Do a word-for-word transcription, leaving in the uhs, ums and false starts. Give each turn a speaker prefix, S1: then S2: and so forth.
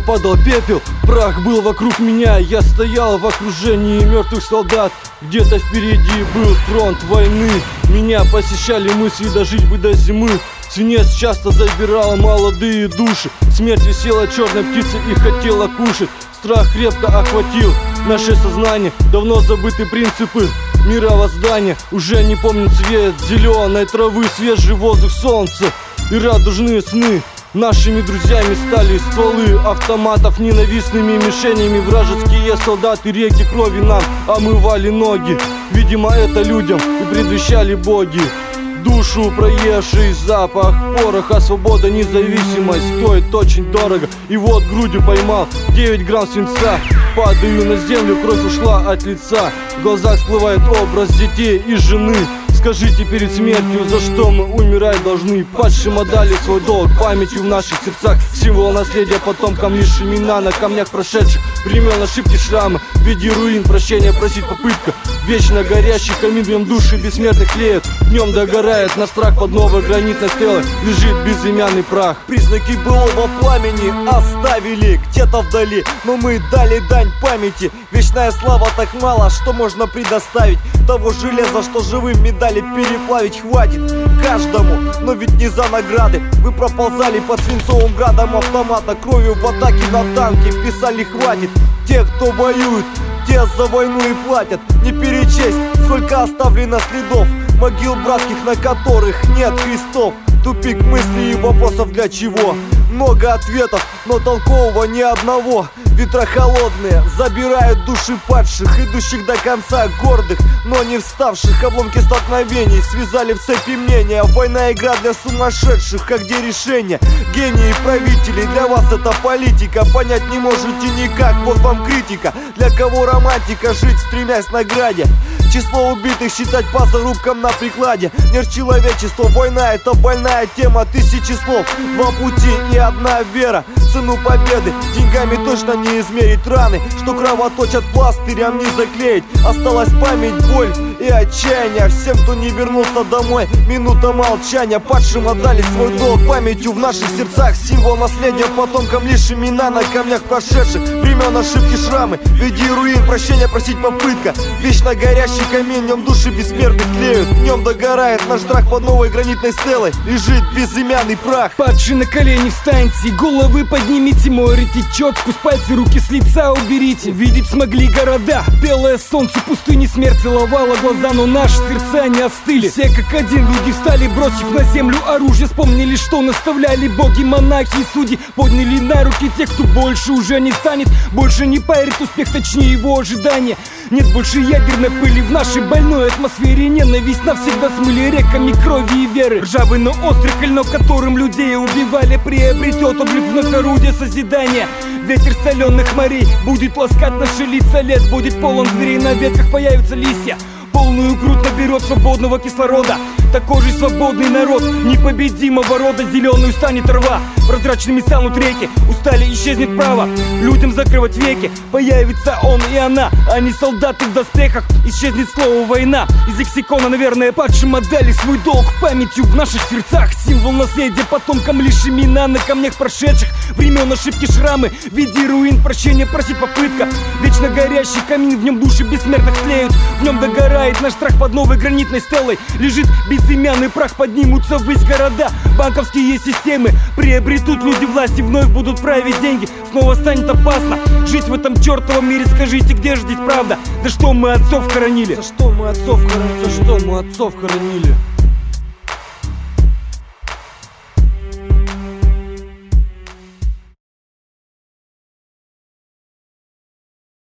S1: падал пепел, прах был вокруг меня. Я стоял в окружении мертвых солдат. Где-то впереди был фронт войны. Меня посещали мысли дожить бы до зимы. Свинец часто забирал молодые души. Смерть висела черной птицей и хотела кушать. Страх крепко охватил наше сознание. Давно забыты принципы мировоздания. Уже не помню цвет зеленой травы, свежий воздух, солнце и радужные сны. Нашими друзьями стали стволы автоматов, ненавистными мишенями. Вражеские солдаты реки крови нам омывали ноги. Видимо, это людям и предвещали боги. Душу проевший запах пороха. Свобода, независимость стоит очень дорого. И вот грудью поймал девять грамм свинца. Падаю на землю, кровь ушла от лица. В глазах всплывает образ детей и жены. Скажите перед смертью, за что мы умирать должны? Падшим отдали свой долг памятью в наших сердцах. Символ наследия потомкам, лишь имена на камнях прошедших времен, ошибки, шрамы в виде руин, прощения просить попытка. Вечно горящий камин, в нем души бессмертных тлеют. В нем догорает наш страх под новой гранитной стелой. Лежит безымянный прах.
S2: Признаки былого пламени оставили где-то вдали, но мы дали дань памяти. Вечная слава так мало, что можно предоставить. Того железа, что живым медали переплавить хватит каждому, но ведь не за награды. Вы проползали под свинцовым градом автомата. Кровью в атаке на танке писали хватит. Те, кто воюет, те за войну и платят. Не перечесть, сколько оставлено следов, могил братских, на которых нет крестов. Тупик мыслей и вопросов для чего. Много ответов, но толкового ни одного. Ветра холодные забирают души падших, идущих до конца, гордых, но не вставших. Обломки столкновений связали в цепи мнения. Война — игра для сумасшедших, а где решение? Гении правителей, для вас это политика. Понять не можете никак, вот вам критика. Для кого романтика, жить стремясь к награде. Число убитых считать по зарубкам на прикладе. Мир человечества, война — это больная тема. Тысячи слов, два пути и одна вера. Цену победы деньгами точно не измерить. Раны, что кровоточат, пластырям не заклеить. Осталась память, боль и отчаяние. Всем, кто не вернулся домой, минута молчания. Падшим отдали свой долг памятью в наших сердцах. Символ наследия потомкам, лишь имена на камнях прошедших времен, ошибки, шрамы в виде руин, прощения просить попытка. Вечно горящий камень, в нем души бессмертных тлеют. В нем догорает наш страх под новой гранитной стелой. Лежит безымянный прах.
S3: Падшие на колени встаньте, головы поднимите, морите течет, сквозь пальцы руки с лица уберите. Видеть смогли города, белое солнце пустыни, смерть целовала глаза, но наши сердца не остыли. Все как один люди встали, бросив на землю оружие, вспомнили, что наставляли боги, монахи и судьи. Подняли на руки тех, кто больше уже не станет, больше не поверит успех, точнее его ожидания. Нет больше ядерной пыли в нашей больной атмосфере. Ненависть навсегда смыли реками крови и веры. Ржавый, но острый клинок, которым людей убивали, приобретет облик вновь орудия созидания. Ветер соленых морей будет ласкать наши лица. Лес будет полон зверей, на ветках появятся листья. Полную грудь наберет свободного кислорода. Такой же свободный народ непобедимого рода. Зеленую станет трава, прозрачными станут реки. Устали, исчезнет право людям закрывать веки. Появится он и она, а не солдаты в доспехах. Исчезнет слово война из лексикона, наверное. Падшим отдали свой долг памятью в наших сердцах. Символ наследия потомкам, лишь имена на камнях прошедших времен, ошибки, шрамы в виде руин, прощения просить попытка. Вечно горящий камин, в нем души бессмертных тлеют. В нем догорает наш страх под новой гранитной стелой. Лежит безымянный прах, поднимутся ввысь города. Банковские системы приобретут люди власть и вновь будут править деньги. Снова станет опасно жить в этом чертовом мире. Скажите, где же здесь правда? За что мы отцов хоронили?
S1: За что мы отцов хоронили? За что мы отцов хоронили?